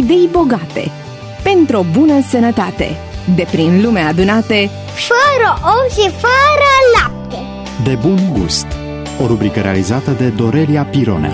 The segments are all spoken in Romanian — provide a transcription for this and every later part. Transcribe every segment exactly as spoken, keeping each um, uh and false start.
idei bogate, pentru o bună sănătate, de prin lume adunate, fără ou și fără lapte. De bun gust. O rubrică realizată de Dorelia Pironea.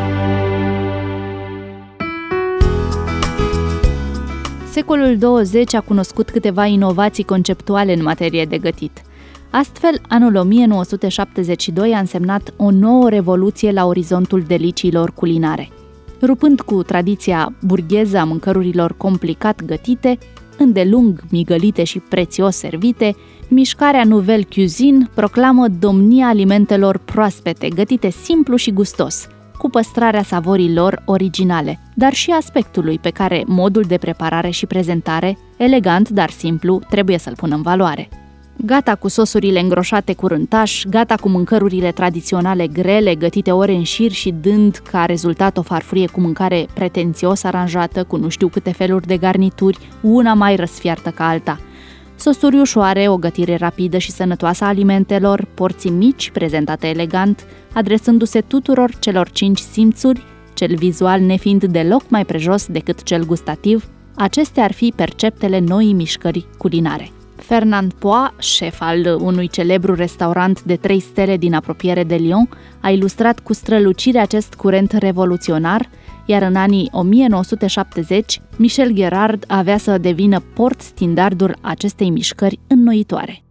Secolul douăzeci a cunoscut câteva inovații conceptuale în materie de gătit. Astfel, anul o mie nouă sute șaptezeci și doi a însemnat o nouă revoluție la orizontul deliciilor culinare. Rupând cu tradiția burgheză a mâncărurilor complicat gătite, îndelung migălite și prețios servite, mișcarea Nouvelle Cuisine proclamă domnia alimentelor proaspete, gătite simplu și gustos, cu păstrarea savorilor originale, dar și aspectului pe care modul de preparare și prezentare, elegant, dar simplu, trebuie să-l pună în valoare. Gata cu sosurile îngroșate cu rântaș, gata cu mâncărurile tradiționale grele, gătite ore în șir și dând ca rezultat o farfurie cu mâncare pretențios aranjată, cu nu știu câte feluri de garnituri, una mai răsfiartă ca alta. Sosuri ușoare, o gătire rapidă și sănătoasă a alimentelor, porții mici, prezentate elegant, adresându-se tuturor celor cinci simțuri, cel vizual nefiind deloc mai prejos decât cel gustativ, acestea ar fi perceptele noii mișcări culinare. Fernand Poix, șef al unui celebru restaurant de trei stele din apropiere de Lyon, a ilustrat cu strălucire acest curent revoluționar, iar în anii o mie nouă sute șaptezeci, Michel Guérard avea să devină port-standardul acestei mișcări înnoitoare.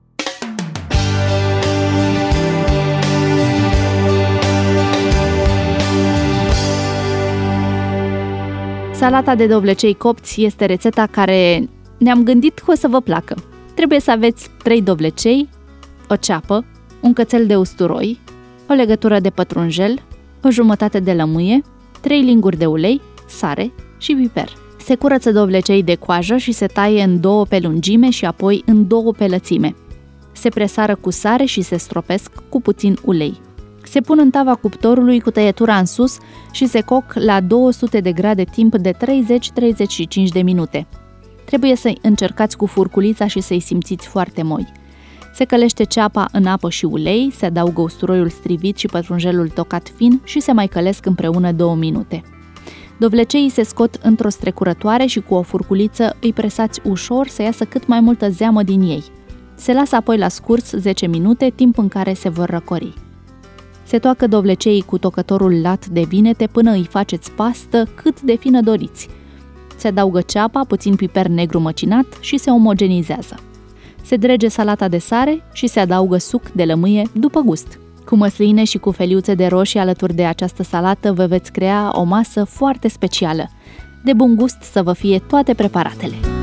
Salata de dovlecei copți este rețeta care ne-am gândit că o să vă placă. Trebuie să aveți trei dovlecei, o ceapă, un cățel de usturoi, o legătură de pătrunjel, o jumătate de lămâie, trei linguri de ulei, sare și piper. Se curăță dovlecei de coajă și se taie în două pe lungime și apoi în două pe lățime. Se presară cu sare și se stropesc cu puțin ulei. Se pun în tava cuptorului cu tăietura în sus și se coc la două sute de grade timp de treizeci - treizeci și cinci de minute. Trebuie să-i încercați cu furculița și să-i simțiți foarte moi. Se călește ceapa în apă și ulei, se adaugă usturoiul strivit și pătrunjelul tocat fin și se mai călesc împreună două minute. Dovleceii se scot într-o strecurătoare și cu o furculiță îi presați ușor să iasă cât mai multă zeamă din ei. Se lasă apoi la scurs zece minute, timp în care se vor răcori. Se toacă dovleceii cu tocătorul lat de vinete până îi faceți pastă cât de fină doriți. Se adaugă ceapa, puțin piper negru măcinat și se omogenizează. Se drege salata de sare și se adaugă suc de lămâie după gust. Cu măsline și cu feliuțe de roșii alături de această salată vă veți crea o masă foarte specială. De bun gust să vă fie toate preparatele!